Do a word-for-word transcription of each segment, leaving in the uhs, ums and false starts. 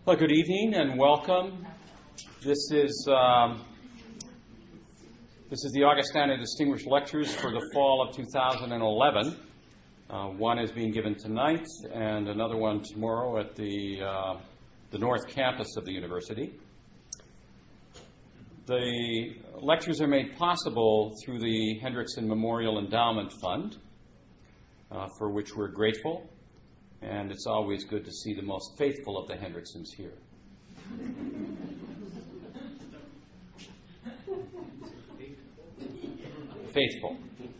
Well, good evening and welcome. This is um, this is the Augustana Distinguished Lectures for the fall of two thousand eleven. Uh, one is being given tonight, and another one tomorrow at the uh, the North Campus of the university. The lectures are made possible through the Hendrickson Memorial Endowment Fund, uh, for which we're grateful. And it's always good to see the most faithful of the Hendricksons here. Faithful.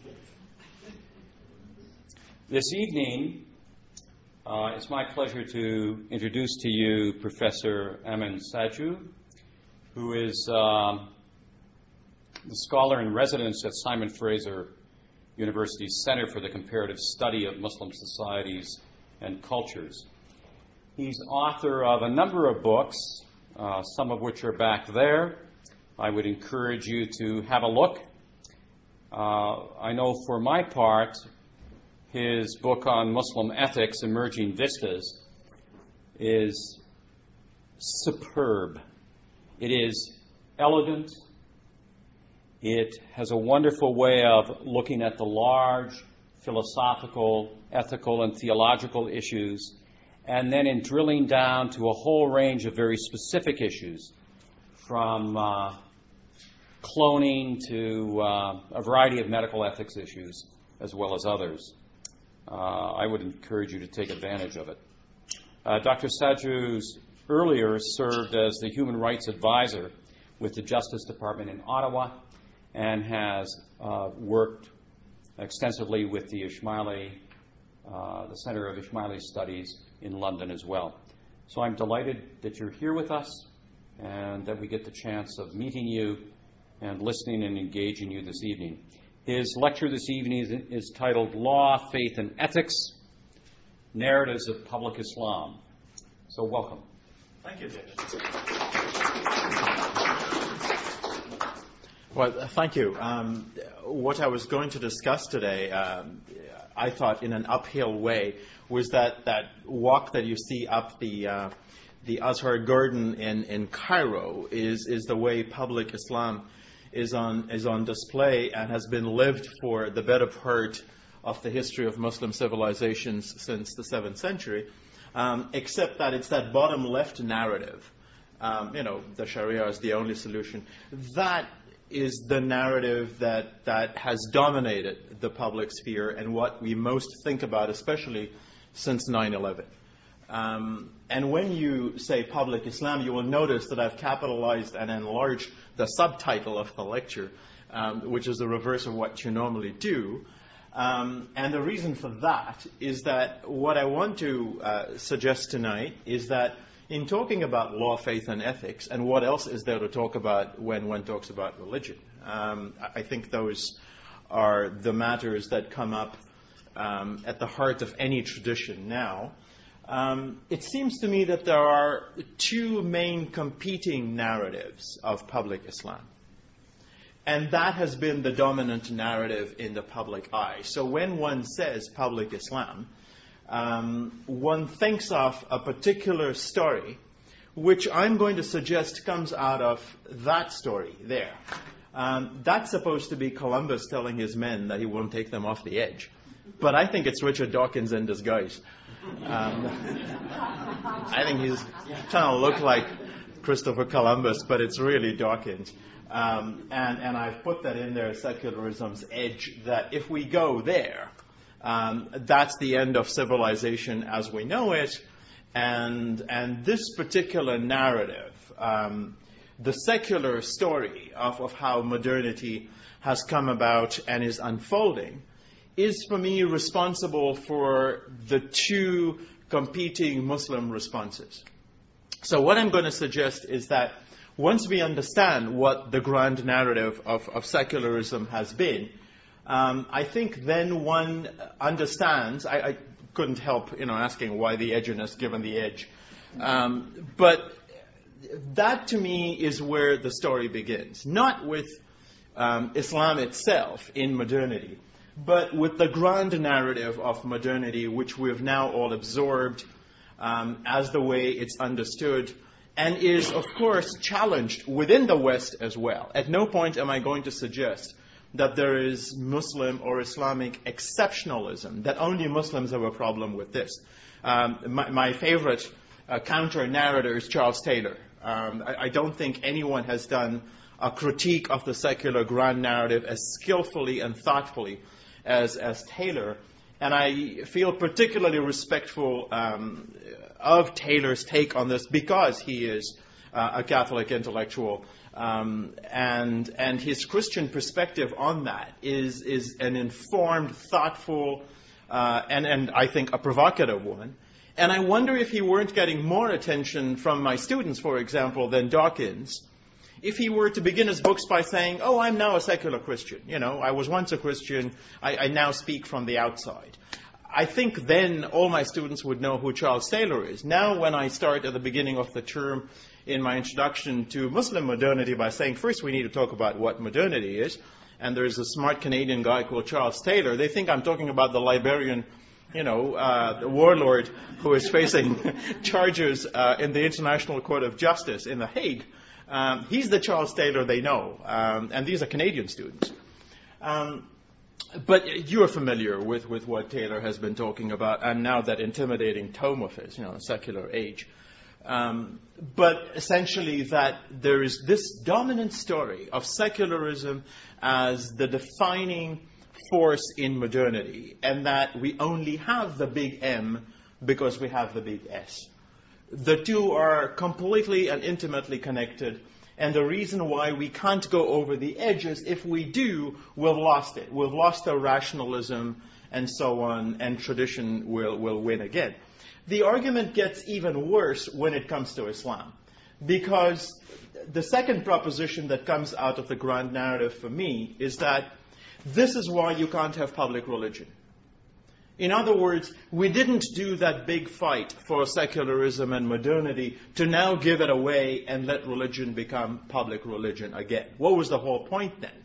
This evening, uh, it's my pleasure to introduce to you Professor Amin Sadju, who is um, the scholar in residence at Simon Fraser University's Center for the Comparative Study of Muslim Societies and Cultures. He's author of a number of books, uh, some of which are back there. I would encourage you to have a look. Uh, I know for my part, his book on Muslim ethics, Emerging Vistas, is superb. It is elegant. It has a wonderful way of looking at the large philosophical, ethical, and theological issues, and then in drilling down to a whole range of very specific issues, from uh, cloning to uh, a variety of medical ethics issues, as well as others. Uh, I would encourage you to take advantage of it. Uh, Doctor Sadju's earlier served as the Human Rights Advisor with the Justice Department in Ottawa and has uh, worked extensively with the Ismaili, uh, the Center of Ismaili Studies in London as well. So I'm delighted that you're here with us and that we get the chance of meeting you and listening and engaging you this evening. His lecture this evening is, is titled Law, Faith, and Ethics, Narratives of Public Islam. So welcome. Thank you, David. Well, thank you. Um, what I was going to discuss today, um, I thought in an uphill way, was that, that walk that you see up the uh, the Azhar Garden in, in Cairo is is the way public Islam is on is on display and has been lived for the better part of the history of Muslim civilizations since the seventh century, um, except that it's that bottom left narrative. Um, you know, the Sharia is the only solution. That is the narrative that, that has dominated the public sphere and what we most think about, especially since nine eleven. Um, and when you say public Islam, you will notice that I've capitalized and enlarged the subtitle of the lecture, um, which is the reverse of what you normally do. Um, and the reason for that is that what I want to uh, suggest tonight is that in talking about law, faith, and ethics, and what else is there to talk about when one talks about religion? Um, I think those are the matters that come up um, at the heart of any tradition now. Um, it seems to me that there are two main competing narratives of public Islam. And that has been the dominant narrative in the public eye. So when one says public Islam, Um, one thinks of a particular story, which I'm going to suggest comes out of that story there. Um, that's supposed to be Columbus telling his men that he won't take them off the edge. But I think it's Richard Dawkins in disguise. Um, I think he's trying to look like Christopher Columbus, but it's really Dawkins. Um, and, and I've put that in there, secularism's edge, that if we go there, Um, that's the end of civilization as we know it, and and this particular narrative, um, the secular story of, of how modernity has come about and is unfolding, is for me responsible for the two competing Muslim responses. So what I'm going to suggest is that once we understand what the grand narrative of, of secularism has been, Um, I think then one understands. I, I couldn't help, you know, asking why the edginess given the edge, um, but that to me is where the story begins. Not with um, Islam itself in modernity, but with the grand narrative of modernity, which we've now all absorbed, um, as the way it's understood, and is, of course, challenged within the West as well. At no point am I going to suggest that there is Muslim or Islamic exceptionalism, that only Muslims have a problem with this. Um, my, my favorite uh, counter-narrator is Charles Taylor. Um, I, I don't think anyone has done a critique of the secular grand narrative as skillfully and thoughtfully as, as Taylor. And I feel particularly respectful um, of Taylor's take on this because he is uh, a Catholic intellectual. Um, and and his Christian perspective on that is is an informed, thoughtful, uh, and and I think a provocative one. And I wonder if he weren't getting more attention from my students, for example, than Dawkins, if he were to begin his books by saying, "Oh, I'm now a secular Christian. You know, I was once a Christian. I, I now speak from the outside." I think then all my students would know who Charles Taylor is. Now, when I start at the beginning of the term in my introduction to Muslim modernity by saying, first we need to talk about what modernity is, and there's a smart Canadian guy called Charles Taylor, they think I'm talking about the Liberian, you know, uh, the warlord who is facing charges uh, in the International Court of Justice in The Hague. Um, he's the Charles Taylor they know, um, and these are Canadian students. Um, But you are familiar with, with what Taylor has been talking about, and now that intimidating tome of his, you know, Secular Age. Um, but essentially that there is this dominant story of secularism as the defining force in modernity, and that we only have the big M because we have the big S. The two are completely and intimately connected. And the reason why we can't go over the edges, if we do, we've lost it. We've lost our rationalism and so on, and tradition will, will win again. The argument gets even worse when it comes to Islam, because the second proposition that comes out of the grand narrative for me is that this is why you can't have public religion. In other words, we didn't do that big fight for secularism and modernity to now give it away and let religion become public religion again. What was the whole point then?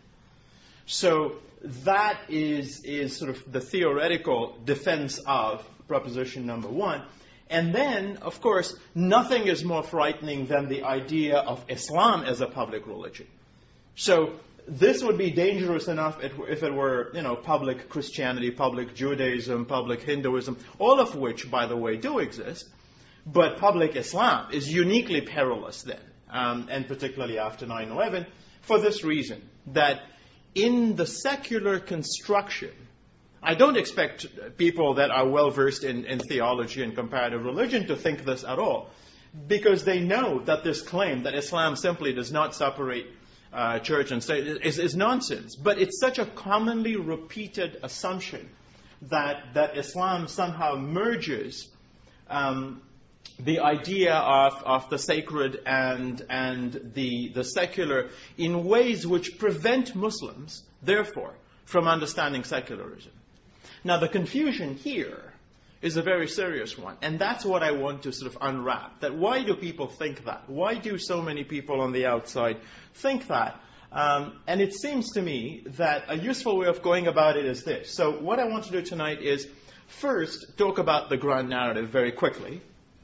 So that is, is sort of the theoretical defense of proposition number one. And then, of course, nothing is more frightening than the idea of Islam as a public religion. So this would be dangerous enough if it were, you know, public Christianity, public Judaism, public Hinduism, all of which, by the way, do exist. But public Islam is uniquely perilous then, um, and particularly after nine eleven, for this reason, that in the secular construction, I don't expect people that are well-versed in, in theology and comparative religion to think this at all, because they know that this claim that Islam simply does not separate Uh, church and state is, is nonsense. But it's such a commonly repeated assumption that, that Islam somehow merges um, the idea of, of the sacred and, and the, the secular in ways which prevent Muslims, therefore, from understanding secularism. Now, the confusion here is a very serious one. And that's what I want to sort of unwrap. That why do people think that? Why do so many people on the outside think that? Um, and it seems to me that a useful way of going about it is this. So what I want to do tonight is first talk about the grand narrative very quickly.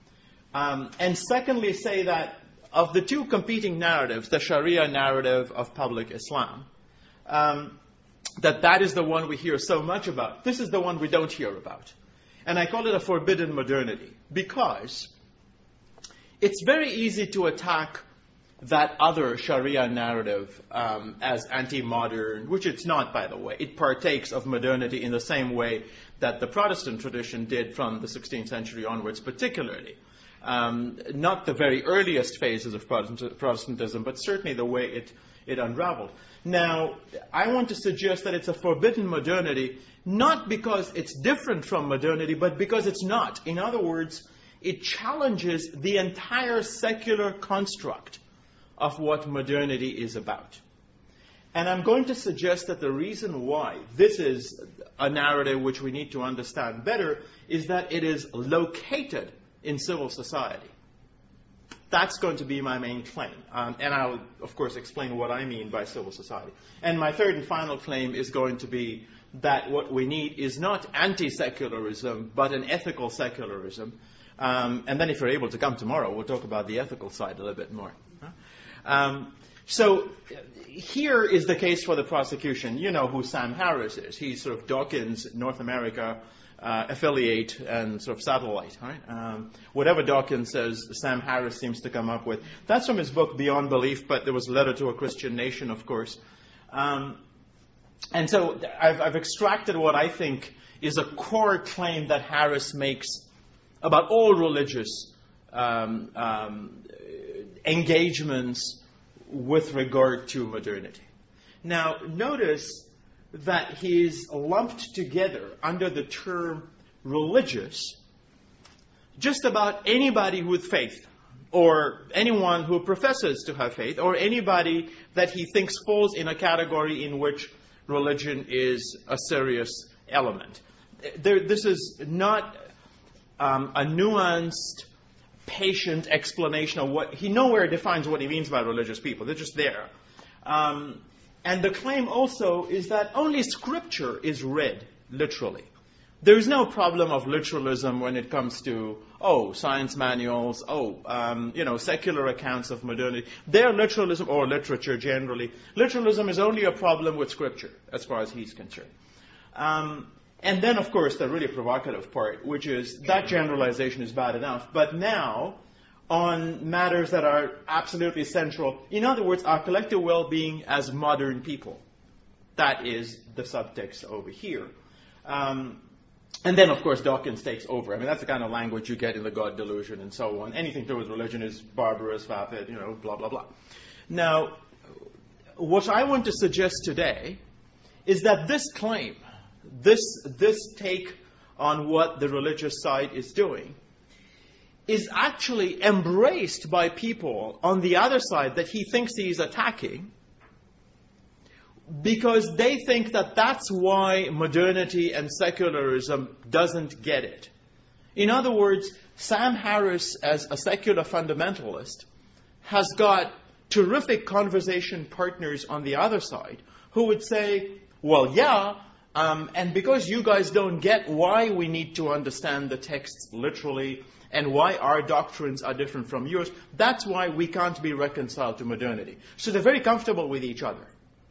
Um, and secondly say that of the two competing narratives, the Sharia narrative of public Islam, um, that that is the one we hear so much about. This is the one we don't hear about. And I call it a forbidden modernity because it's very easy to attack that other Sharia narrative um, as anti-modern, which it's not, by the way. It partakes of modernity in the same way that the Protestant tradition did from the sixteenth century onwards, particularly. Um, not the very earliest phases of Protestant- Protestantism, but certainly the way it, it unraveled. Now, I want to suggest that it's a forbidden modernity, not because it's different from modernity, but because it's not. In other words, it challenges the entire secular construct of what modernity is about. And I'm going to suggest that the reason why this is a narrative which we need to understand better is that it is located in civil society. That's going to be my main claim. Um, and I'll, of course, explain what I mean by civil society. And my third and final claim is going to be that what we need is not anti-secularism, but an ethical secularism. Um, and then if you're able to come tomorrow, we'll talk about the ethical side a little bit more. Um, so here is the case for the prosecution. You know who Sam Harris is. He's sort of Dawkins' North America uh, affiliate and sort of satellite. Right? Um, whatever Dawkins says, Sam Harris seems to come up with. That's from his book Beyond Belief, but there was a Letter to a Christian Nation, of course. Um, and so I've, I've extracted what I think is a core claim that Harris makes about all religious um, um, engagements with regard to modernity. Now, notice that he's lumped together under the term religious just about anybody with faith, or anyone who professes to have faith, or anybody that he thinks falls in a category in which religion is a serious element. There, this is not um, a nuanced, patient explanation of what he nowhere defines what he means by religious people. They're just there. Um, and the claim also is that only Scripture is read literally. There is no problem of literalism when it comes to, oh, science manuals, oh, um, you know, secular accounts of modernity. Their literalism, or literature generally, literalism is only a problem with Scripture, as far as he's concerned. Um, and then, of course, the really provocative part, which is that generalization is bad enough, but now, on matters that are absolutely central, in other words, our collective well-being as modern people. That is the subtext over here. Um, And then, of course, Dawkins takes over. I mean, that's the kind of language you get in the God Delusion and so on. Anything to do with religion is barbarous, vapid, you know, blah, blah, blah. Now, what I want to suggest today is that this claim, this, this take on what the religious side is doing, is actually embraced by people on the other side that he thinks he is attacking, because they think that that's why modernity and secularism doesn't get it. In other words, Sam Harris, as a secular fundamentalist, has got terrific conversation partners on the other side who would say, well, yeah, um, and because you guys don't get why we need to understand the texts literally and why our doctrines are different from yours, that's why we can't be reconciled to modernity. So they're very comfortable with each other.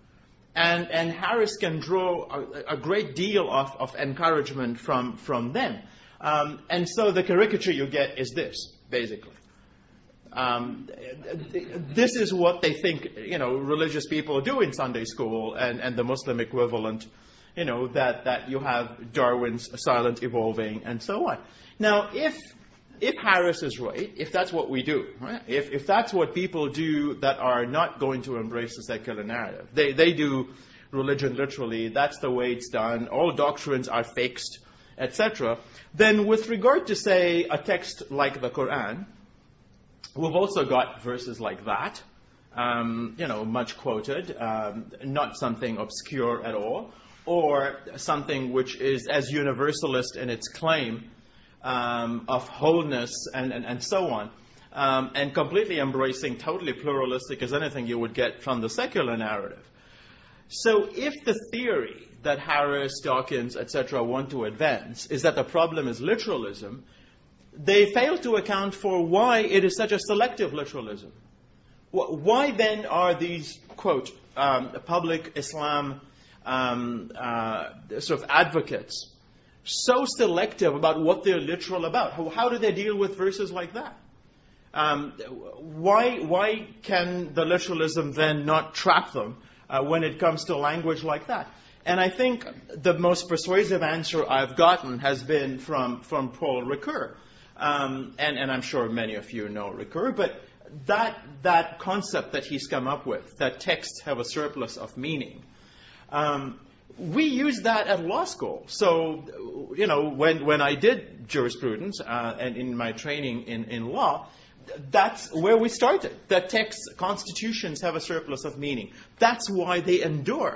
And, and Harris can draw a, a great deal of, of encouragement from, from them. Um, and so the caricature you get is this, basically. Um, this is what they think, you know, religious people do in Sunday school and, and the Muslim equivalent, you know, that, that you have Darwin's silent evolving and so on. Now, if If Harris is right, if that's what we do, right? if, if that's what people do that are not going to embrace the secular narrative, they, they do religion literally, that's the way it's done, all doctrines are fixed, et cetera, then with regard to, say, a text like the Quran, we've also got verses like that, um, you know, much quoted, um, not something obscure at all, or something which is as universalist in its claim Um, of wholeness and, and, and so on, um, and completely embracing totally pluralistic as anything you would get from the secular narrative. So if the theory that Harris, Dawkins, et cetera want to advance is that the problem is literalism, they fail to account for why it is such a selective literalism. Why then are these, quote, um, public Islam um, uh, sort of advocates so selective about what they're literal about? How, how do they deal with verses like that? Um, why, why can the literalism then not trap them uh, when it comes to language like that? And I think the most persuasive answer I've gotten has been from, from Paul Ricoeur. Um, and, and I'm sure many of you know Ricoeur, but that, that concept that he's come up with, that texts have a surplus of meaning, um, we use that at law school. So, you know, when, when I did jurisprudence uh, and in my training in, in law, that's where we started. That texts, constitutions have a surplus of meaning. That's why they endure.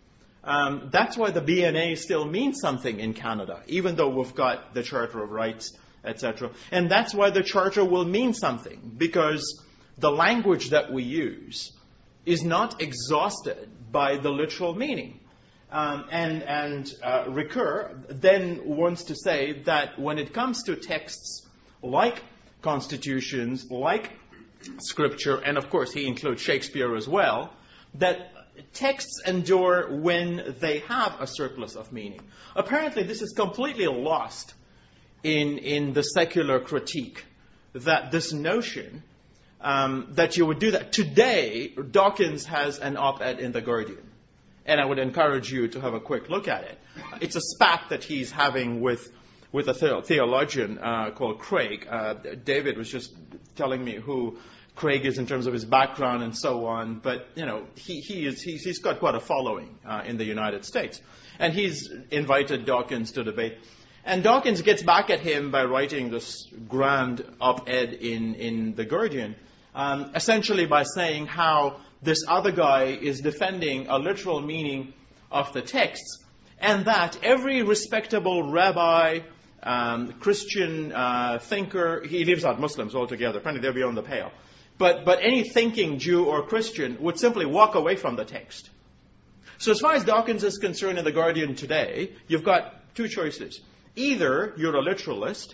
Um, that's why the B N A still means something in Canada, even though we've got the Charter of Rights, et cetera. And that's why the Charter will mean something, because the language that we use is not exhausted by the literal meaning. Um, and and uh, Ricoeur then wants to say that when it comes to texts like constitutions, like Scripture, and of course he includes Shakespeare as well, that texts endure when they have a surplus of meaning. Apparently this is completely lost in, in the secular critique, that this notion um, that you would do that. Today, Dawkins has an op-ed in The Guardian, and I would encourage you to have a quick look at it. It's a spat that he's having with with a the- theologian uh, called Craig. Uh, David was just telling me who Craig is in terms of his background and so on, but you know he, he is he's, he's got quite a following uh, in the United States, and he's invited Dawkins to debate. And Dawkins gets back at him by writing this grand op-ed in, in The Guardian, um, essentially by saying how this other guy is defending a literal meaning of the texts, and that every respectable rabbi, um, Christian uh, thinker, he leaves out Muslims altogether, apparently they're beyond the pale, but, but any thinking Jew or Christian would simply walk away from the text. So as far as Dawkins is concerned in The Guardian today, you've got two choices. Either you're a literalist,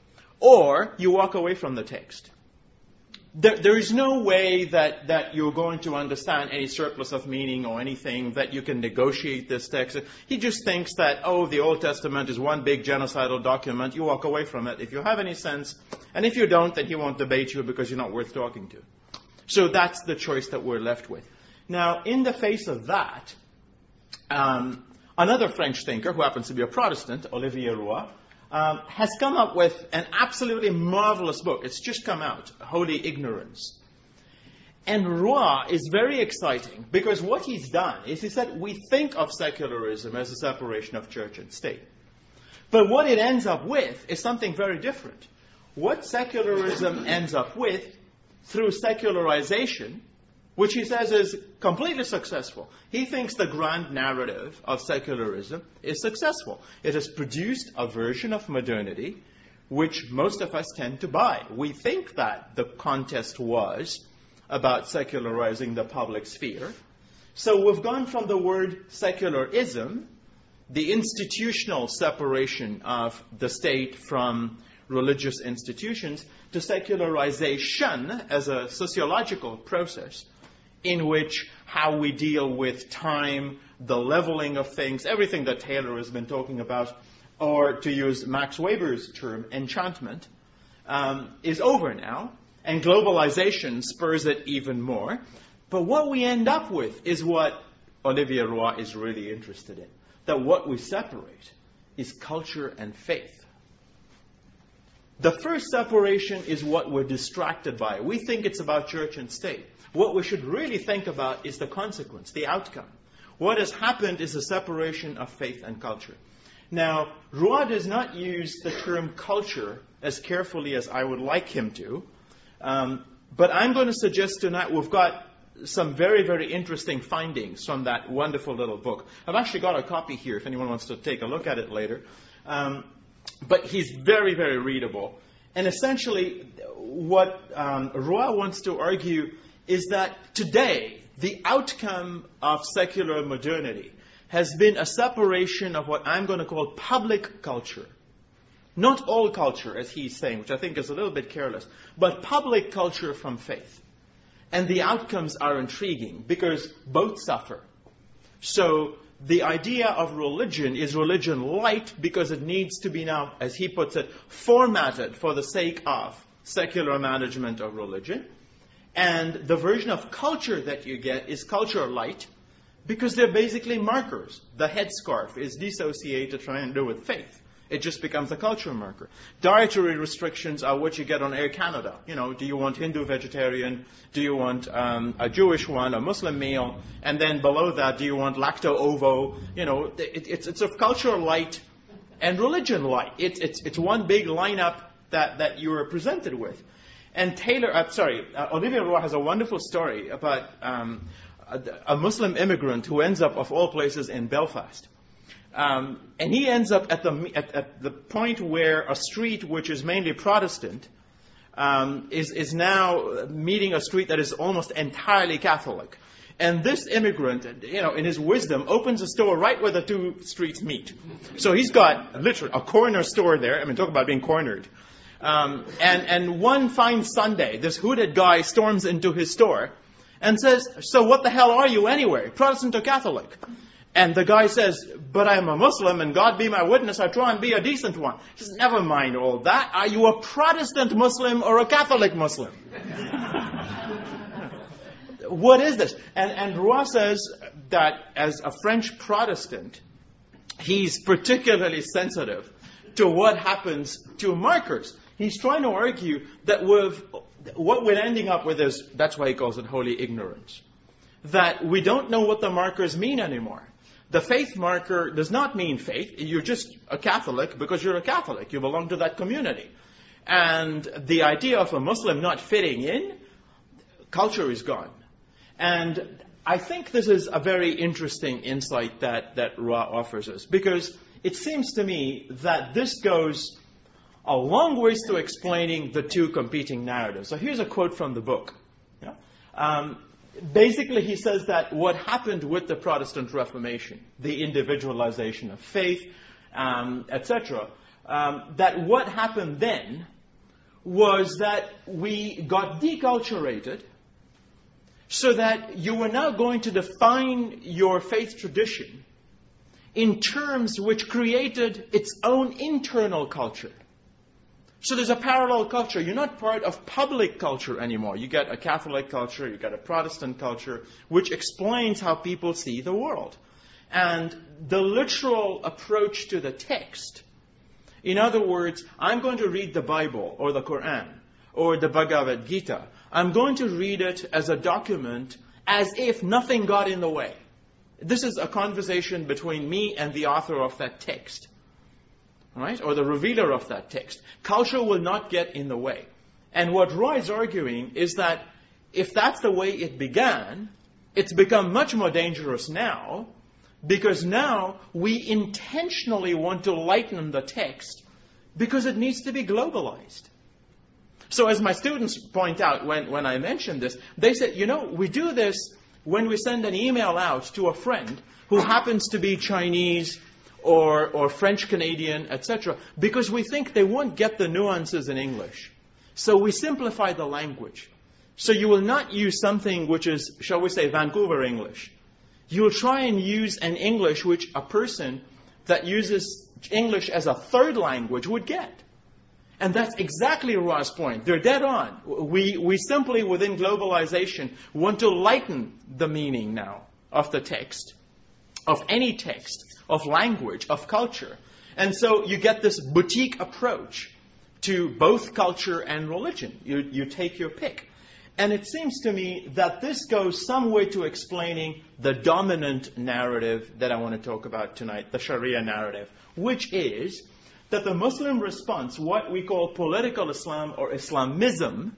or you walk away from the text. There, there is no way that, that you're going to understand any surplus of meaning or anything, that you can negotiate this text. He just thinks that, oh, the Old Testament is one big genocidal document. You walk away from it if you have any sense. And if you don't, then he won't debate you because you're not worth talking to. So that's the choice that we're left with. Now, in the face of that, um, another French thinker, who happens to be a Protestant, Olivier Roy, um, has come up with an absolutely marvelous book. It's just come out, Holy Ignorance. And Roy is very exciting because what he's done is he said we think of secularism as a separation of church and state. But what it ends up with is something very different. What secularism ends up with through secularization, which he says is completely successful. He thinks the grand narrative of secularism is successful. It has produced a version of modernity which most of us tend to buy. We think that the contest was about secularizing the public sphere. So we've gone from the word secularism, the institutional separation of the state from religious institutions, to secularization as a sociological process in which how we deal with time, the leveling of things, everything that Taylor has been talking about, or to use Max Weber's term, enchantment, um, is over now, and globalization spurs it even more. But what we end up with is what Olivier Roy is really interested in, that what we separate is culture and faith. The first separation is what we're distracted by. We think it's about church and state. What we should really think about is the consequence, the outcome. What has happened is a separation of faith and culture. Now, Roy does not use the term culture as carefully as I would like him to, um, but I'm going to suggest tonight we've got some very, very interesting findings from that wonderful little book. I've actually got a copy here if anyone wants to take a look at it later. Um, but he's very, very readable. And essentially, what um, Roy wants to argue is that today, the outcome of secular modernity has been a separation of what I'm going to call public culture. Not all culture, as he's saying, which I think is a little bit careless, but public culture from faith. And the outcomes are intriguing because both suffer. So the idea of religion is religion light because it needs to be now, as he puts it, formatted for the sake of secular management of religion. And the version of culture that you get is culture light because they're basically markers. The headscarf is dissociated trying to do with faith. It just becomes a culture marker. Dietary restrictions are what you get on Air Canada. You know, do you want Hindu vegetarian? Do you want um, a Jewish one, a Muslim meal? And then below that, do you want lacto-ovo? You know, it, it's, it's a culture light and religion light. It, it's, it's one big lineup that, that you are presented with. And Taylor, uh, sorry, uh, Olivier Roy has a wonderful story about um, a, a Muslim immigrant who ends up, of all places, in Belfast. Um, and he ends up at the at, at the point where a street which is mainly Protestant um, is is now meeting a street that is almost entirely Catholic. And this immigrant, you know, in his wisdom, opens a store right where the two streets meet. So he's got literally a corner store there. I mean, talk about being cornered. Um, and, and one fine Sunday, this hooded guy storms into his store and says, so what the hell are you anyway, Protestant or Catholic? And the guy says, but I'm a Muslim, and God be my witness, I try and be a decent one. He says, never mind all that. Are you a Protestant Muslim or a Catholic Muslim? What is this? And, and Roy says that as a French Protestant, he's particularly sensitive to what happens to markers. He's trying to argue that with what we're ending up with is, that's why he calls it holy ignorance, that we don't know what the markers mean anymore. The faith marker does not mean faith. You're just a Catholic because you're a Catholic. You belong to that community. And the idea of a Muslim not fitting in, culture is gone. And I think this is a very interesting insight that, that Ra offers us, because it seems to me that this goes a long ways to explaining the two competing narratives. So here's a quote from the book. Yeah? Um, Basically, he says that what happened with the Protestant Reformation, the individualization of faith, um, et cetera, um, that what happened then was that we got deculturated so that you were now going to define your faith tradition in terms which created its own internal culture. So there's a parallel culture. You're not part of public culture anymore. You get a Catholic culture, you get a Protestant culture, which explains how people see the world. And the literal approach to the text, in other words, I'm going to read the Bible or the Quran or the Bhagavad Gita. I'm going to read it as a document as if nothing got in the way. This is a conversation between me and the author of that text. Right? Or the revealer of that text. Culture will not get in the way. And what Roy is arguing is that if that's the way it began, it's become much more dangerous now, because now we intentionally want to lighten the text because it needs to be globalized. So as my students point out when, when I mention this, they said, you know, we do this when we send an email out to a friend who happens to be Chinese or, or French Canadian, et cetera, because we think they won't get the nuances in English. So we simplify the language. So you will not use something which is, shall we say, Vancouver English. You will try and use an English which a person that uses English as a third language would get. And that's exactly Roy's point. They're dead on. We, we simply, within globalization, want to lighten the meaning now of the text, of any text, of language, of culture. And so you get this boutique approach to both culture and religion. You, you take your pick. And it seems to me that this goes some way to explaining the dominant narrative that I want to talk about tonight, the Sharia narrative, which is that the Muslim response, what we call political Islam or Islamism,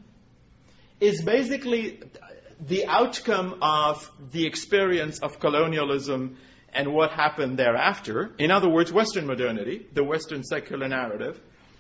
is basically the outcome of the experience of colonialism and what happened thereafter. In other words, Western modernity, the Western secular narrative.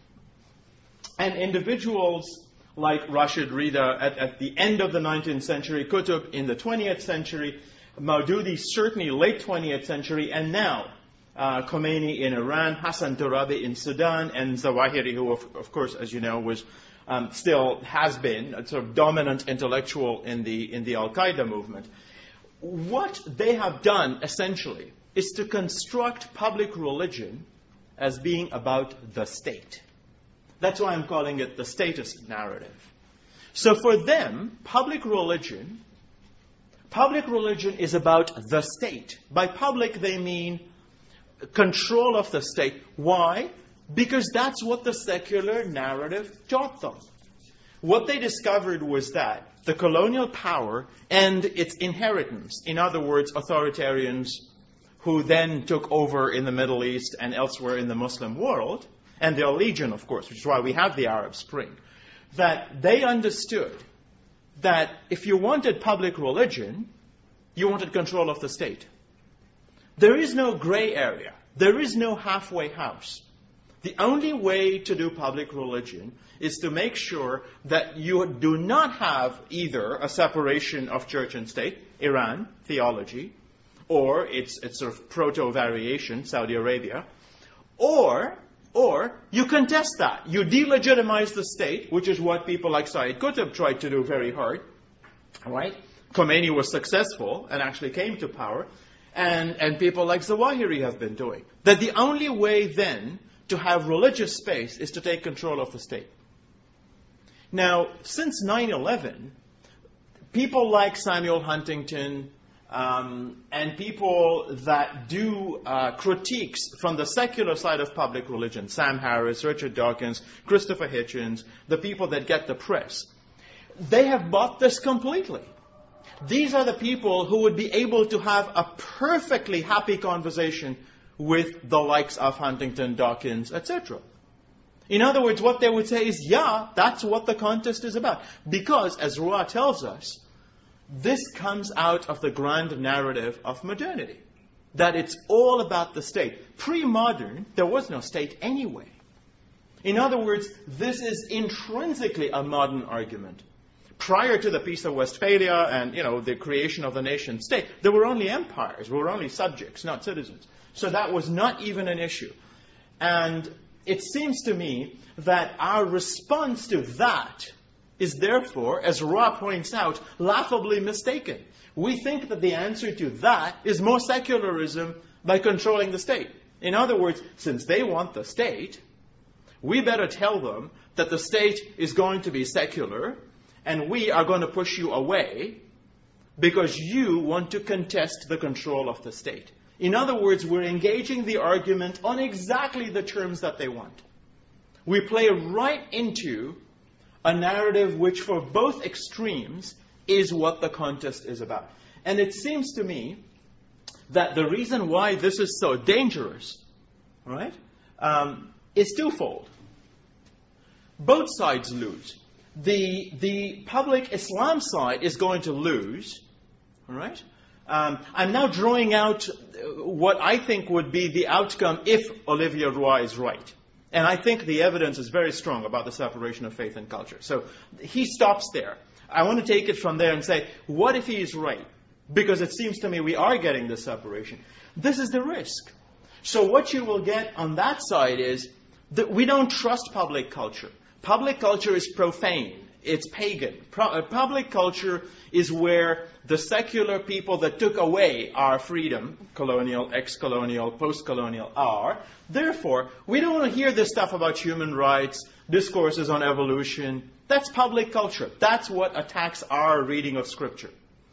And individuals like Rashid Rida at, at the end of the nineteenth century, Qutb in the twentieth century, Maududi certainly late twentieth century, and now uh, Khomeini in Iran, Hassan Turabi in Sudan, and Zawahiri, who of, of course, as you know, was um, still has been a sort of dominant intellectual in the in the Al-Qaeda movement. What they have done, essentially, is to construct public religion as being about the state. That's why I'm calling it the statist narrative. So for them, public religion, public religion is about the state. By public, they mean control of the state. Why? Because that's what the secular narrative taught them. What they discovered was that the colonial power and its inheritance, in other words, authoritarians who then took over in the Middle East and elsewhere in the Muslim world, and their legion, of course, which is why we have the Arab Spring, that they understood that if you wanted public religion, you wanted control of the state. There is no gray area. There is no halfway house. The only way to do public religion is to make sure that you do not have either a separation of church and state, Iran, theology, or its, its sort of proto-variation, Saudi Arabia, or Or you contest that. You delegitimize the state, which is what people like Sayyid Qutb tried to do very hard. Right? Khomeini was successful and actually came to power. And, and people like Zawahiri have been doing. That the only way then to have religious space is to take control of the state. Now, since nine eleven, people like Samuel Huntington um, and people that do uh, critiques from the secular side of public religion, Sam Harris, Richard Dawkins, Christopher Hitchens, the people that get the press, they have bought this completely. These are the people who would be able to have a perfectly happy conversation with the likes of Huntington, Dawkins, et cetera. In other words, what they would say is, yeah, that's what the contest is about. Because, as Roy tells us, this comes out of the grand narrative of modernity. That it's all about the state. Pre-modern, there was no state anyway. In other words, this is intrinsically a modern argument. Prior to the Peace of Westphalia and, you know, the creation of the nation state, there were only empires. We were only subjects, not citizens. So that was not even an issue. And it seems to me that our response to that is therefore, as Ra points out, laughably mistaken. We think that the answer to that is more secularism by controlling the state. In other words, since they want the state, we better tell them that the state is going to be secular and we are going to push you away because you want to contest the control of the state. In other words, we're engaging the argument on exactly the terms that they want. We play right into a narrative which for both extremes is what the contest is about. And it seems to me that the reason why this is so dangerous, right, um, is twofold. Both sides lose. The, the public Islam side is going to lose, all right? Um, I'm now drawing out what I think would be the outcome if Olivier Roy is right. And I think the evidence is very strong about the separation of faith and culture. So he stops there. I want to take it from there and say, what if he is right? Because it seems to me we are getting this separation. This is the risk. So what you will get on that side is that we don't trust public culture. Public culture is profane. It's pagan. Pro- public culture is where the secular people that took away our freedom, colonial, ex-colonial, post-colonial, are. Therefore, we don't want to hear this stuff about human rights, discourses on evolution. That's public culture. That's what attacks our reading of Scripture.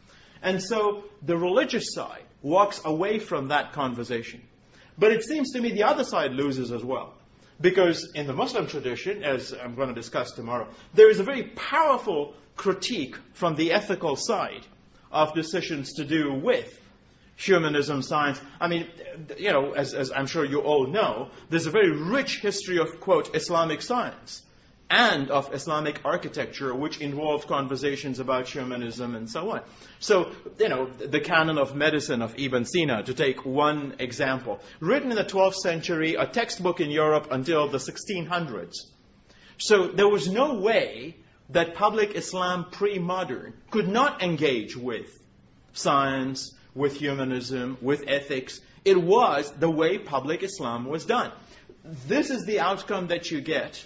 And so the religious side walks away from that conversation. But it seems to me the other side loses as well. Because in the Muslim tradition, as I'm going to discuss tomorrow, there is a very powerful critique from the ethical side of decisions to do with humanism, science. I mean, you know, as, as I'm sure you all know, there's a very rich history of, quote, Islamic science and of Islamic architecture, which involved conversations about humanism and so on. So, you know, the canon of medicine of Ibn Sina, to take one example, written in the twelfth century, a textbook in Europe until the sixteen hundreds. So there was no way that public Islam pre-modern could not engage with science, with humanism, with ethics. It was the way public Islam was done. This is the outcome that you get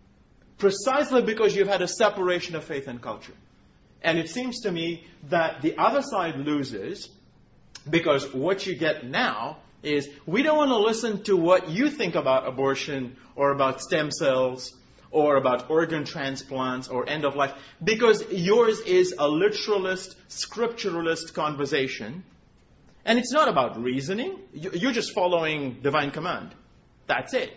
precisely because you've had a separation of faith and culture. And it seems to me that the other side loses because what you get now is we don't want to listen to what you think about abortion or about stem cells or about organ transplants or end of life because yours is a literalist, scripturalist conversation. And it's not about reasoning. You're just following divine command. That's it.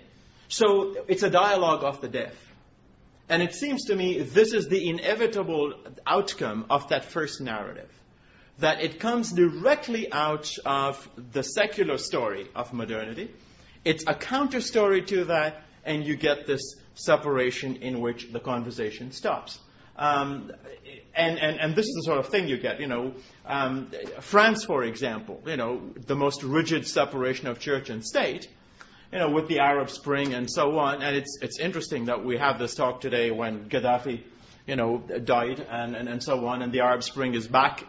So it's a dialogue of the deaf. And it seems to me this is the inevitable outcome of that first narrative. That it comes directly out of the secular story of modernity. It's a counter story to that, and you get this separation in which the conversation stops. Um, and, and, and this is the sort of thing you get, you know, um, France, for example, you know, the most rigid separation of church and state, you know, with the Arab Spring and so on. And it's it's interesting that we have this talk today when Gaddafi, you know, died and, and, and so on, and the Arab Spring is back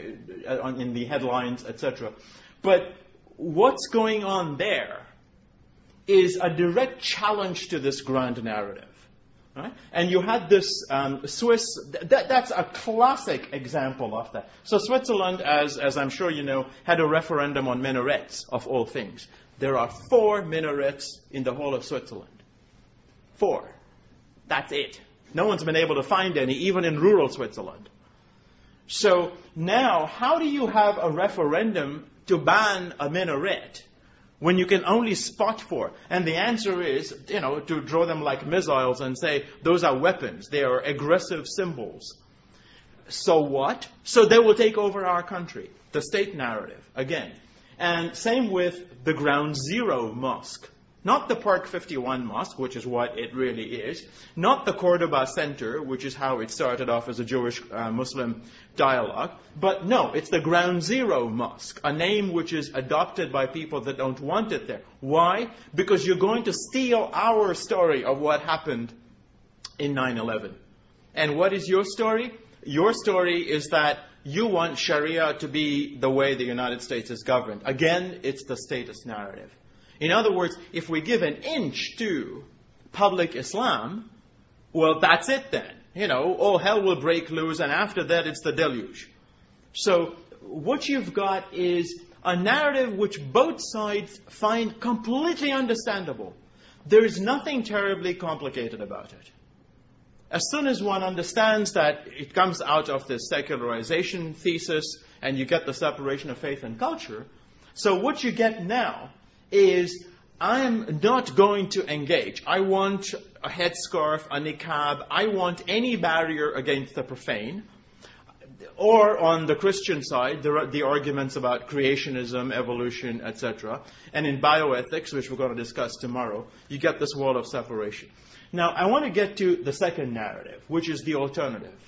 in the headlines, et cetera. But what's going on there is a direct challenge to this grand narrative. Right? And you had this um, Swiss, that, that's a classic example of that. So Switzerland, as, as I'm sure you know, had a referendum on minarets, of all things. There are four minarets in the whole of Switzerland. Four. That's it. No one's been able to find any, even in rural Switzerland. So now, how do you have a referendum to ban a minaret when you can only spot four? And the answer is, you know, to draw them like missiles and say, those are weapons. They are aggressive symbols. So what? So they will take over our country. The state narrative, again. And same with the Ground Zero Mosque. Not the Park fifty-one Mosque, which is what it really is. Not the Cordoba Center, which is how it started off as a Jewish-Muslim uh, dialogue. But no, it's the Ground Zero Mosque, a name which is adopted by people that don't want it there. Why? Because you're going to steal our story of what happened in nine eleven. And what is your story? Your story is that you want Sharia to be the way the United States is governed. Again, it's the statist narrative. In other words, if we give an inch to public Islam, well, that's it then. You know, all hell will break loose, and after that, it's the deluge. So what you've got is a narrative which both sides find completely understandable. There is nothing terribly complicated about it. As soon as one understands that it comes out of the secularization thesis and you get the separation of faith and culture, so what you get now is, I'm not going to engage. I want a headscarf, a niqab. I want any barrier against the profane. Or on the Christian side, there are the arguments about creationism, evolution, et cetera. And in bioethics, which we're going to discuss tomorrow, you get this wall of separation. Now, I want to get to the second narrative, which is the alternative.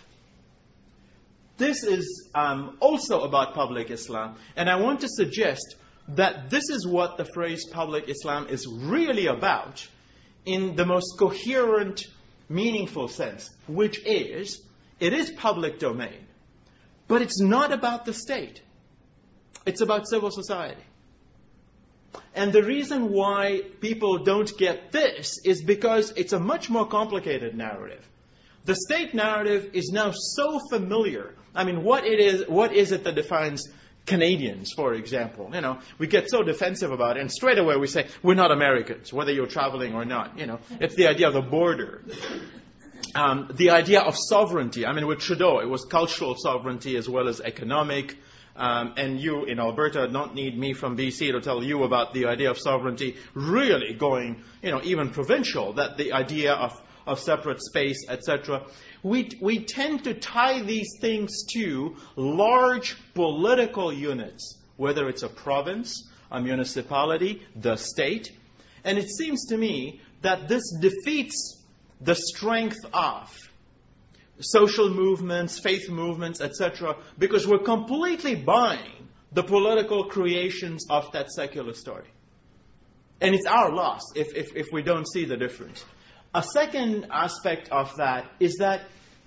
This is um, also about public Islam, and I want to suggest that this is what the phrase public Islam is really about in the most coherent, meaningful sense, which is, it is public domain, but it's not about the state. It's about civil society. And the reason why people don't get this is because it's a much more complicated narrative. The state narrative is now so familiar. I mean, what it is, what is it that defines Canadians, for example? You know, we get so defensive about it, and straight away we say, we're not Americans, whether you're traveling or not. You know, it's the idea of the border. Um, the idea of sovereignty. I mean, with Trudeau, it was cultural sovereignty as well as economic. Um, and you in Alberta don't need me from B C to tell you about the idea of sovereignty really going, you know, even provincial, that the idea of, of separate space, et cetera. We, we tend to tie these things to large political units, whether it's a province, a municipality, the state. And it seems to me that this defeats the strength of social movements, faith movements, et cetera, because we're completely buying the political creations of that secular story. And it's our loss if, if, if we don't see the difference. A second aspect of that is that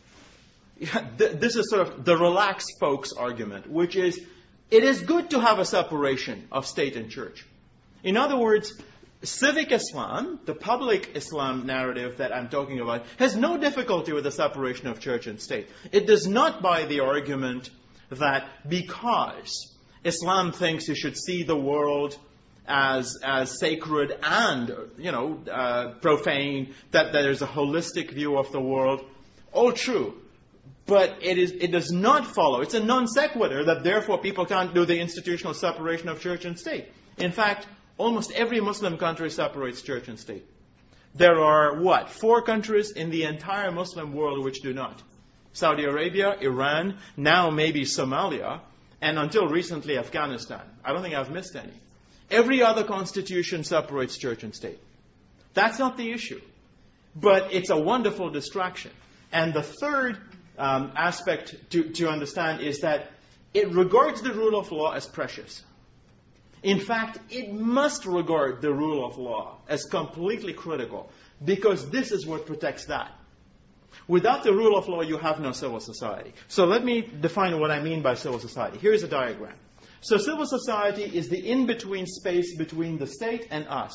this is sort of the relaxed folks argument, which is, it is good to have a separation of state and church. In other words, civic Islam, the public Islam narrative that I'm talking about, has no difficulty with the separation of church and state. It does not buy the argument that because Islam thinks you should see the world as as sacred and, you know, uh, profane, that there's a holistic view of the world. All true. But it is it does not follow. It's a non sequitur that therefore people can't do the institutional separation of church and state. In fact, almost every Muslim country separates church and state. There are, what, four countries in the entire Muslim world which do not. Saudi Arabia, Iran, now maybe Somalia, and until recently Afghanistan. I don't think I've missed any. Every other constitution separates church and state. That's not the issue. But it's a wonderful distraction. And the third um, aspect to, to understand is that it regards the rule of law as precious. In fact, it must regard the rule of law as completely critical, because this is what protects that. Without the rule of law, you have no civil society. So let me define what I mean by civil society. Here's a diagram. So civil society is the in-between space between the state and us.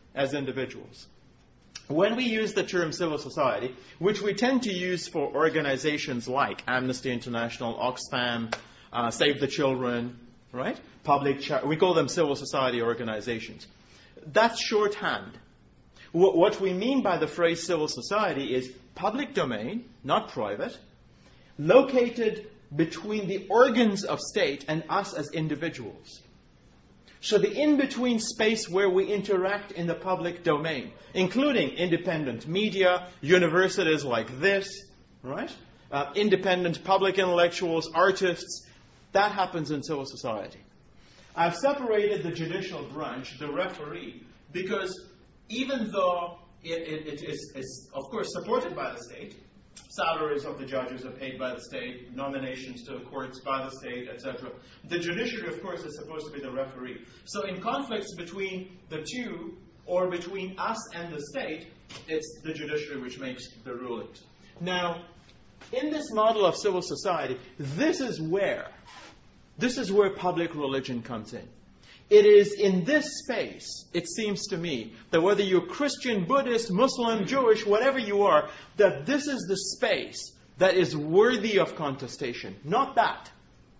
as individuals. When we use the term civil society, which we tend to use for organizations like Amnesty International, Oxfam, uh, Save the Children, right? Public, char- we call them civil society organizations. That's shorthand. W- what we mean by the phrase civil society is public domain, not private, located between the organs of state and us as individuals. So the in-between space where we interact in the public domain, including independent media, universities like this, right? Uh, independent public intellectuals, artists, that happens in civil society. I've separated the judicial branch, the referee, because even though it, it, it is, is, of course, supported by the state, salaries of the judges are paid by the state, nominations to the courts by the state, et cetera. The judiciary, of course, is supposed to be the referee. So in conflicts between the two, or between us and the state, it's the judiciary which makes the rulings. Now, in this model of civil society, this is where, this is where public religion comes in. It is in this space, it seems to me, that whether you're Christian, Buddhist, Muslim, Jewish, whatever you are, that this is the space that is worthy of contestation, not that.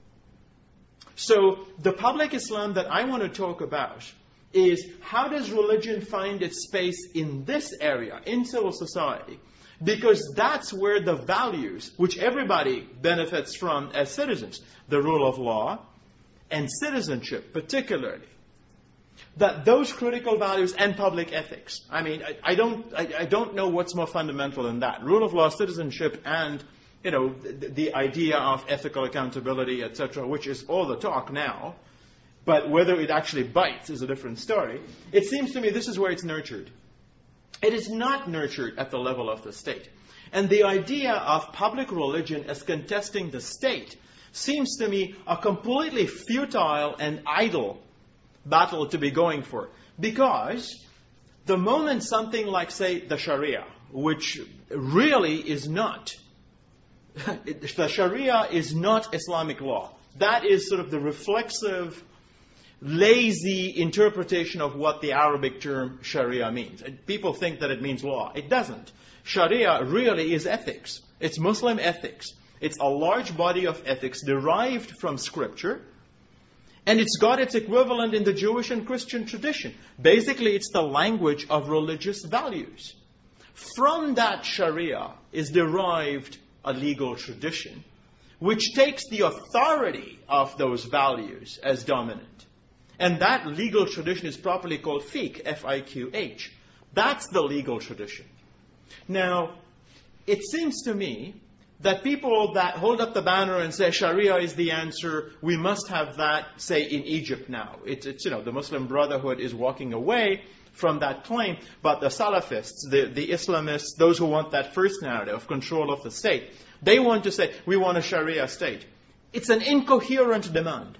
So the public Islam that I want to talk about is how does religion find its space in this area, in civil society? Because that's where the values, which everybody benefits from as citizens, the rule of law, and citizenship particularly, that those critical values and public ethics, I mean, I, I don't I, I don't know what's more fundamental than that. Rule of law, citizenship, and, you know, the, the idea of ethical accountability, et cetera, which is all the talk now, but whether it actually bites is a different story. It seems to me this is where it's nurtured. It is not nurtured at the level of the state. And the idea of public religion as contesting the state seems to me a completely futile and idle battle to be going for. Because the moment something like, say, the Sharia, which really is not, the Sharia is not Islamic law. That is sort of the reflexive, lazy interpretation of what the Arabic term Sharia means. And people think that it means law. It doesn't. Sharia really is ethics. It's Muslim ethics. It's a large body of ethics derived from Scripture, and it's got its equivalent in the Jewish and Christian tradition. Basically, it's the language of religious values. From that Sharia is derived a legal tradition, which takes the authority of those values as dominant. And that legal tradition is properly called fiqh, F I Q H. That's the legal tradition. Now, it seems to me that people that hold up the banner and say Sharia is the answer, we must have that, say, in Egypt now. It's, it's you know, the Muslim Brotherhood is walking away from that claim, but the Salafists, the, the Islamists, those who want that first narrative of control of the state, they want to say, we want a Sharia state. It's an incoherent demand.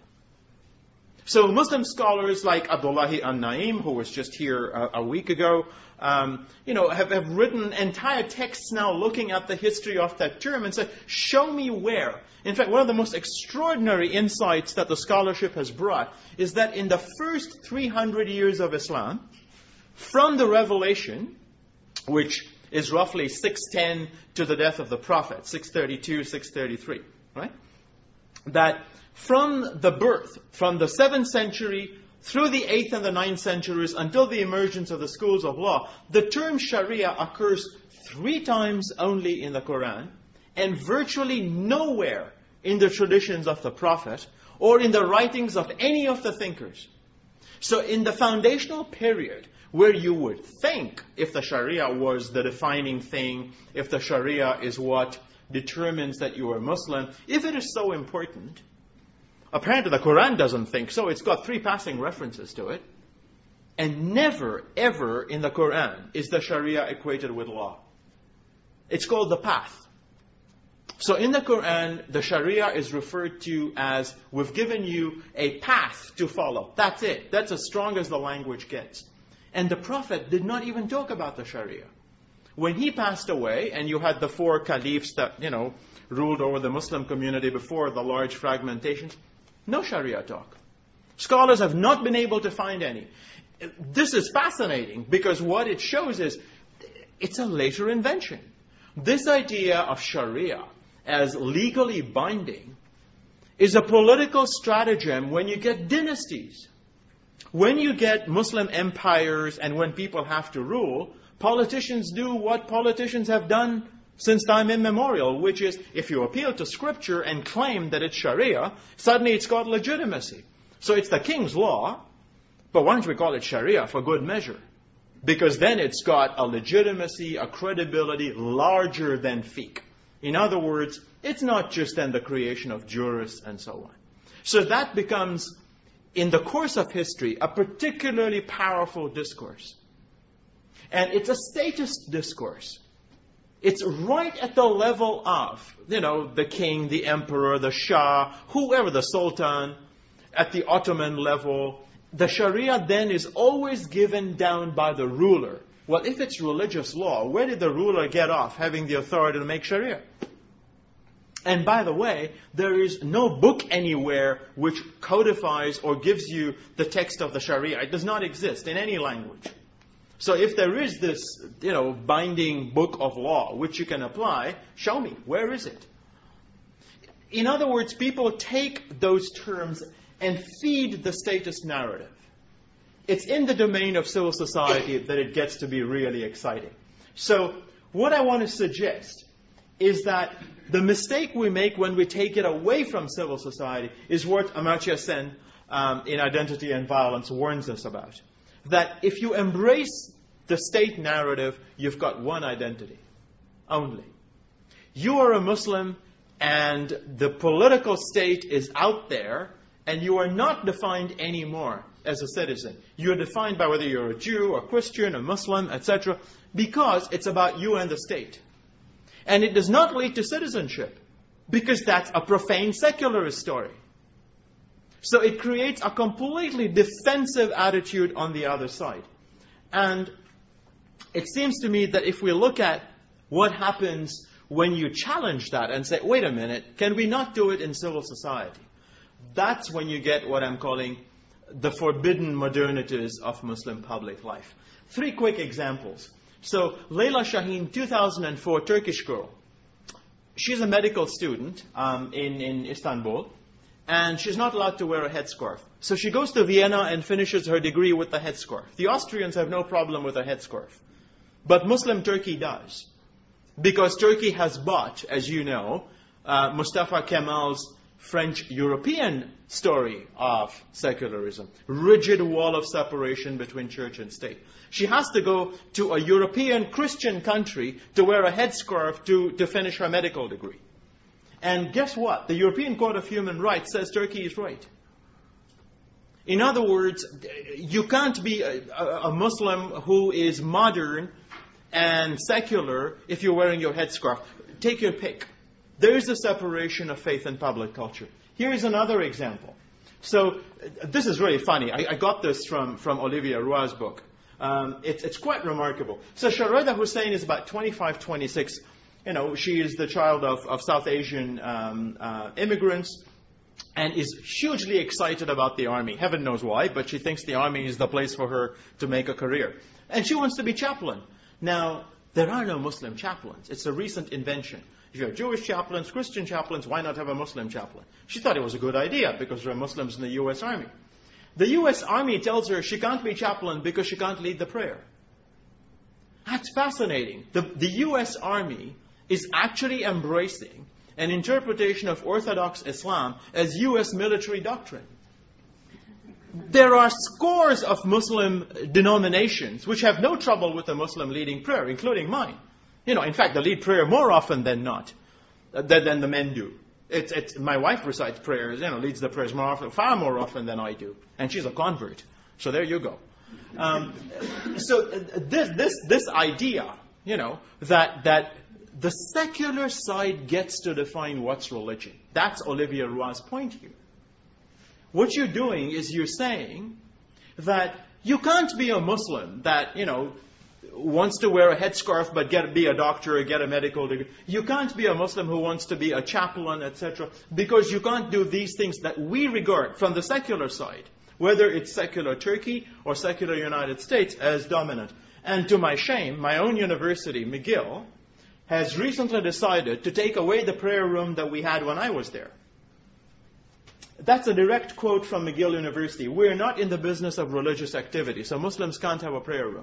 So Muslim scholars like Abdullahi An-Naim, who was just here a, a week ago, um, you know, have, have written entire texts now looking at the history of that term and said, show me where. In fact, one of the most extraordinary insights that the scholarship has brought is that in the first three hundred years of Islam, from the revelation, which is roughly six ten to the death of the Prophet, six thirty-two, six thirty-three, right? That from the birth, from the seventh century through the eighth and the ninth centuries until the emergence of the schools of law, the term Sharia occurs three times only in the Quran and virtually nowhere in the traditions of the Prophet or in the writings of any of the thinkers. So in the foundational period where you would think if the Sharia was the defining thing, if the Sharia is what determines that you are Muslim, if it is so important, apparently the Quran doesn't think so. It's got three passing references to it. And never, ever in the Quran is the Sharia equated with law. It's called the path. So in the Quran, the Sharia is referred to as, we've given you a path to follow. That's it. That's as strong as the language gets. And the Prophet did not even talk about the Sharia. When he passed away, and you had the four caliphs that, you know, ruled over the Muslim community before the large fragmentations, no Sharia talk. Scholars have not been able to find any. this is fascinating because what it shows is it's a later invention. This idea of Sharia as legally binding is a political stratagem when you get dynasties. When you get Muslim empires and when people have to rule, politicians do what politicians have done since time immemorial, which is if you appeal to scripture and claim that it's Sharia, suddenly it's got legitimacy. So it's the king's law, but why don't we call it Sharia for good measure? Because then it's got a legitimacy, a credibility larger than fiqh. In other words, it's not just then the creation of jurists and so on. So that becomes, in the course of history, a particularly powerful discourse. And it's a statist discourse. It's right at the level of, you know, the king, the emperor, the Shah, whoever, the Sultan, at the Ottoman level. The Sharia then is always given down by the ruler. Well, if it's religious law, where did the ruler get off having the authority to make Sharia? And by the way, there is no book anywhere which codifies or gives you the text of the Sharia. It does not exist in any language. So if there is this, you know, binding book of law which you can apply, show me. Where is it? In other words, people take those terms and feed the statist narrative. It's in the domain of civil society that it gets to be really exciting. So what I want to suggest is that the mistake we make when we take it away from civil society is what Amartya Sen um, in Identity and Violence warns us about. That if you embrace the state narrative, you've got one identity only. You are a Muslim and the political state is out there and you are not defined anymore as a citizen. You are defined by whether you're a Jew, a Christian, a Muslim, et cetera, because it's about you and the state. And it does not lead to citizenship, because that's a profane secularist story. So it creates a completely defensive attitude on the other side. And it seems to me that if we look at what happens when you challenge that and say, wait a minute, can we not do it in civil society? That's when you get what I'm calling the forbidden modernities of Muslim public life. Three quick examples. So, Leyla Shaheen, two thousand four, Turkish girl. She's a medical student um, in, in Istanbul, and she's not allowed to wear a headscarf. So she goes to Vienna and finishes her degree with the headscarf. The Austrians have no problem with a headscarf. But Muslim Turkey does. Because Turkey has bought, as you know, uh, Mustafa Kemal's French-European story of secularism. Rigid wall of separation between church and state. She has to go to a European Christian country to wear a headscarf to, to finish her medical degree. And guess what? The European Court of Human Rights says Turkey is right. In other words, you can't be a, a, a Muslim who is modern and secular if you're wearing your headscarf. Take your pick. There is a separation of faith and public culture. Here's another example. So this is really funny. I, I got this from, from Olivia Roy's book. Um, it's, it's quite remarkable. So Sharada Hussein is about twenty-five, twenty-six. You know, she is the child of, of South Asian um, uh, immigrants and is hugely excited about the army. Heaven knows why, but she thinks the army is the place for her to make a career. And she wants to be chaplain. Now, there are no Muslim chaplains. It's a recent invention. If you have Jewish chaplains, Christian chaplains, why not have a Muslim chaplain? She thought it was a good idea because there are Muslims in the U S Army. The U S Army tells her she can't be chaplain because she can't lead the prayer. That's fascinating. The, the U S Army is actually embracing an interpretation of Orthodox Islam as U S military doctrine. There are scores of Muslim denominations which have no trouble with a Muslim leading prayer, including mine. You know, in fact, they lead prayer more often than not, uh, than, than the men do. It's, it's, my wife recites prayers, you know, leads the prayers more often, far more often than I do. And she's a convert. So there you go. Um, so uh, this, this, this idea, you know, that, that the secular side gets to define what's religion. That's Olivia Roy's point here. What you're doing is you're saying that you can't be a Muslim that, you know, wants to wear a headscarf but get be a doctor or get a medical degree. You can't be a Muslim who wants to be a chaplain, et cetera, because you can't do these things that we regard from the secular side, whether it's secular Turkey or secular United States, as dominant. And to my shame, my own university, McGill, has recently decided to take away the prayer room that we had when I was there. That's a direct quote from McGill University. We're not in the business of religious activity, so Muslims can't have a prayer room.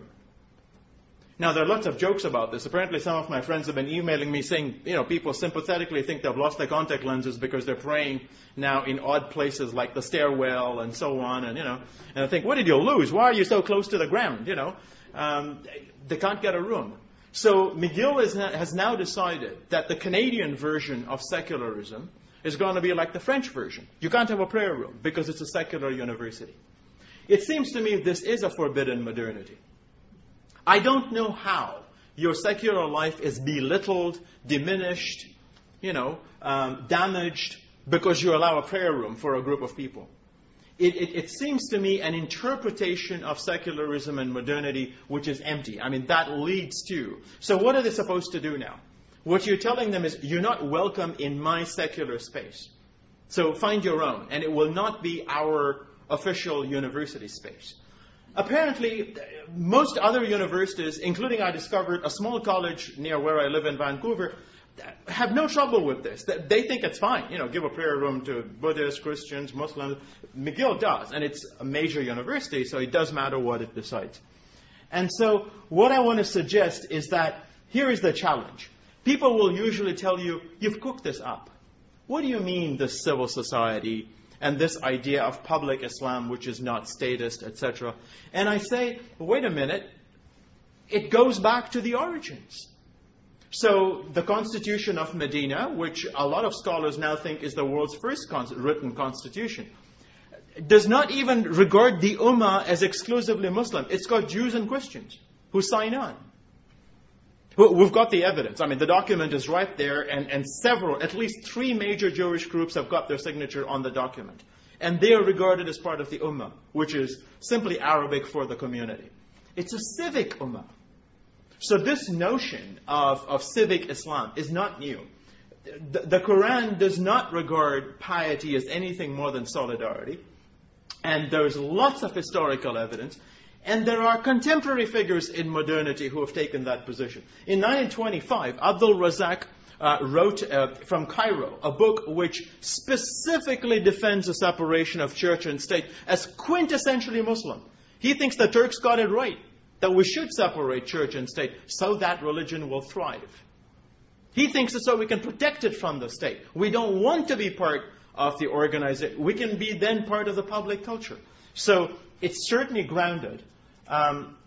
Now, there are lots of jokes about this. Apparently, some of my friends have been emailing me saying, you know, people sympathetically think they've lost their contact lenses because they're praying now in odd places like the stairwell and so on. And, you know, and I think, what did you lose? Why are you so close to the ground? You know, um, they can't get a room. So McGill is, has now decided that the Canadian version of secularism is going to be like the French version. You can't have a prayer room because it's a secular university. It seems to me this is a forbidden modernity. I don't know how your secular life is belittled, diminished, you know, um, damaged because you allow a prayer room for a group of people. It, it, it seems to me an interpretation of secularism and modernity which is empty. I mean, that leads to. So what are they supposed to do now? What you're telling them is, you're not welcome in my secular space. So find your own, and it will not be our official university space. Apparently, most other universities, including I discovered a small college near where I live in Vancouver, have no trouble with this. They think it's fine. You know, give a prayer room to Buddhists, Christians, Muslims. McGill does, and it's a major university, so it does matter what it decides. And so what I want to suggest is that here is the challenge. People will usually tell you, you've cooked this up. What do you mean, this civil society and this idea of public Islam, which is not statist, et cetera? And I say, wait a minute, it goes back to the origins. So the Constitution of Medina, which a lot of scholars now think is the world's first con- written constitution, does not even regard the Ummah as exclusively Muslim. It's got Jews and Christians who sign on. We've got the evidence. I mean, the document is right there, and, and several, at least three major Jewish groups have got their signature on the document. And they are regarded as part of the Ummah, which is simply Arabic for the community. It's a civic Ummah. So this notion of, of civic Islam is not new. The, the Quran does not regard piety as anything more than solidarity. And there's lots of historical evidence. And there are contemporary figures in modernity who have taken that position. In nineteen twenty-five, Abdul Razak uh, wrote uh, from Cairo a book which specifically defends the separation of church and state as quintessentially Muslim. He thinks the Turks got it right, that we should separate church and state so that religion will thrive. He thinks it's so we can protect it from the state. We don't want to be part of the organization. We can be then part of the public culture. So it's certainly grounded. Um,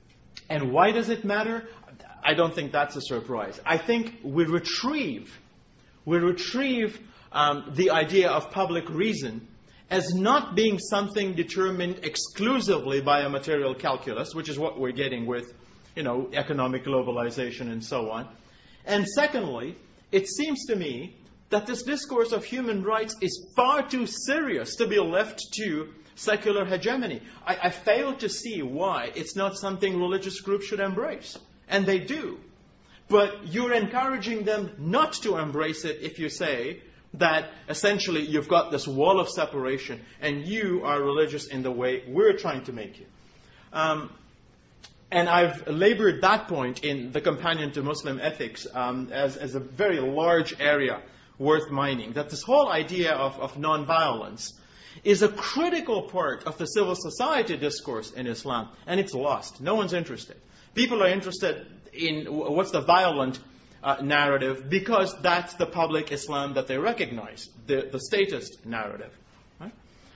and why does it matter? I don't think that's a surprise. I think we retrieve, we retrieve um, the idea of public reason as not being something determined exclusively by a material calculus, which is what we're getting with, you know, economic globalization and so on. And secondly, it seems to me that this discourse of human rights is far too serious to be left to secular hegemony. I, I fail to see why it's not something religious groups should embrace. And they do. But you're encouraging them not to embrace it if you say that essentially you've got this wall of separation and you are religious in the way we're trying to make you. Um, and I've labored that point in the Companion to Muslim Ethics um, as, as a very large area worth mining. That this whole idea of, of nonviolence is a critical part of the civil society discourse in Islam, and it's lost. No one's interested. People are interested in what's the violent uh, narrative because that's the public Islam that they recognize, the, the statist narrative. Right?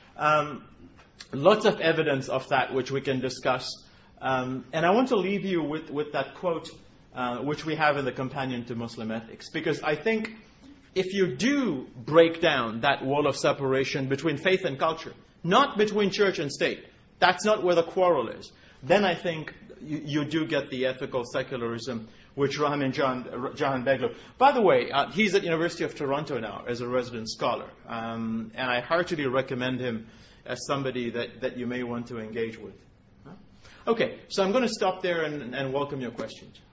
Um, lots of evidence of that which we can discuss. Um, and I want to leave you with, with that quote uh, which we have in the Companion to Muslim Ethics, because I think if you do break down that wall of separation between faith and culture, not between church and state, that's not where the quarrel is, then I think you, you do get the ethical secularism which Rahman Jahan, Jahan Beglu. By the way, uh, he's at University of Toronto now as a resident scholar, um, and I heartily recommend him as somebody that, that you may want to engage with. Huh? Okay, so I'm going to stop there and, and welcome your questions.